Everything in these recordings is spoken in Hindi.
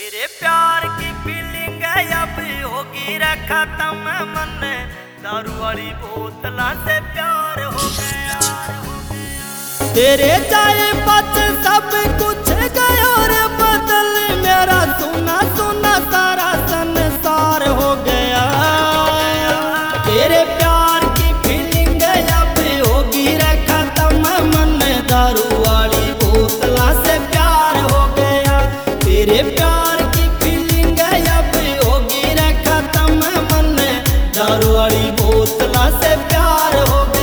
तेरे प्यार की फीलिंग अब होगी रे खत्म मन, दारू वाली बोतला से प्यार हो गया। तेरे जाए बच सब कुछ गया रे बदल, मेरा सुना सुना सारा संसार हो गया। तेरे प्यार की फीलिंग अब होगी रे खत्म मन, दारू वाली बोतला से प्यार हो गया। तेरे प्यार की फीलिंग अब होगी रे खत्म मन, दारू वाली बोतला से प्यार हो गया।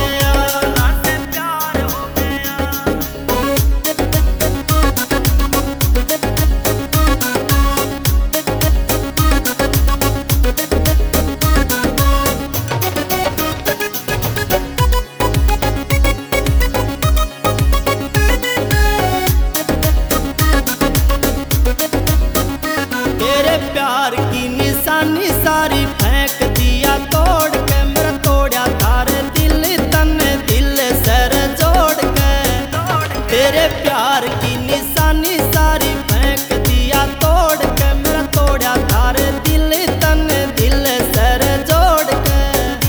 प्यार की निशानी सारी फेंक दिया तोड़ के, मेरा तोड़ा थारे दिल तन दिल सर जोड़ के। तेरे प्यार की निशानी सारी फेंक दिया तोड़ के, मेरा तोड़ा थारे दिल तन दिल सर जोड़ के।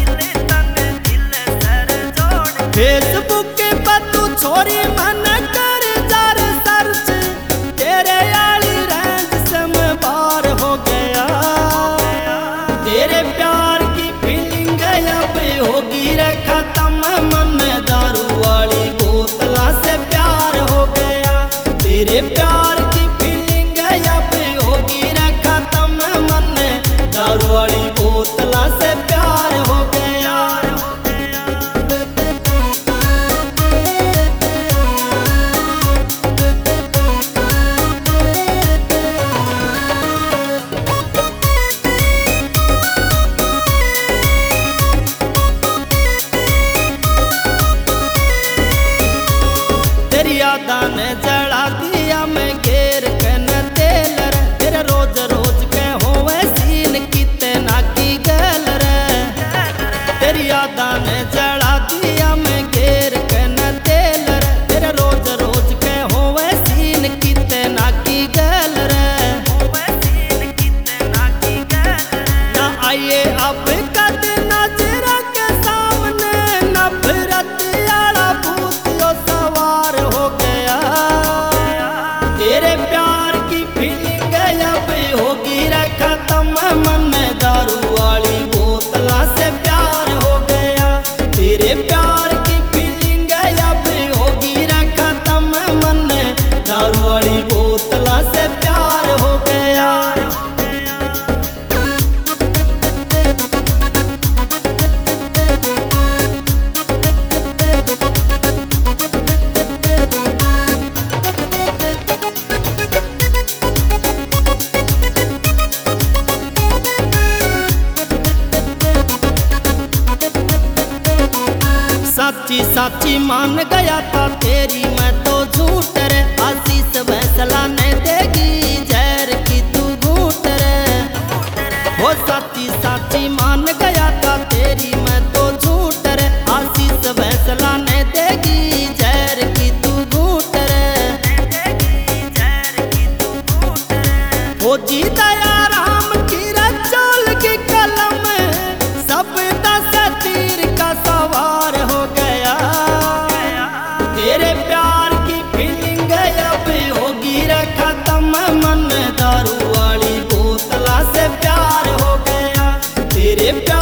फेसबुक पर तू छोरी मन कर जार सर्च, तेरे आली रेंज से मैं बार हो गया। तेरे प्यार की फीलिंग अब होगी रे खत्म मन, दारू वाली बोतला से प्यार हो गया। तेरे प्यार की फीलिंग अब होगी रे खत्म मन, दारू वाली बोतला से प्यार हो गया। यादा ने जड़ा दिया मैं घेर के न तेल रे, तेरे रोज रोज के होवे सीन कितना की गल रे। तेरी यादा ने जड़ा दिया मैं घेर के न तेल रे, तेरे रोज रोज के होवे सीन कितना की गल रे। ना आइए अब कद नजर के सामने, नफरत आला भूत जो सवार हो गया। तेरे प्यार की फीलिंग अब होगी रे खत्म मन, दारू वाली बोतला से प्यार हो गया। तेरे प्यार की फीलिंग अब होगी रे खत्म मन, दारू वाली बोतला से प्यार हो गया। साची साची मान गया था तेरी मैं तो झूठ रे, आशीष फैसला ने देगी जहर की तू घूट रे। वो साची साची मान गया था तेरी मैं तो झूठ रे, आशीष फैसला ने देगी जहर की तू घूट रे। वो जी दया राम की रचोल की कलम, सब 10 तीर का सवार हो गया। तेरे प्यार की फीलिंग अब होगी रे खत्म मन, दारू वाली बोतला से प्यार हो गया। तेरे प्यार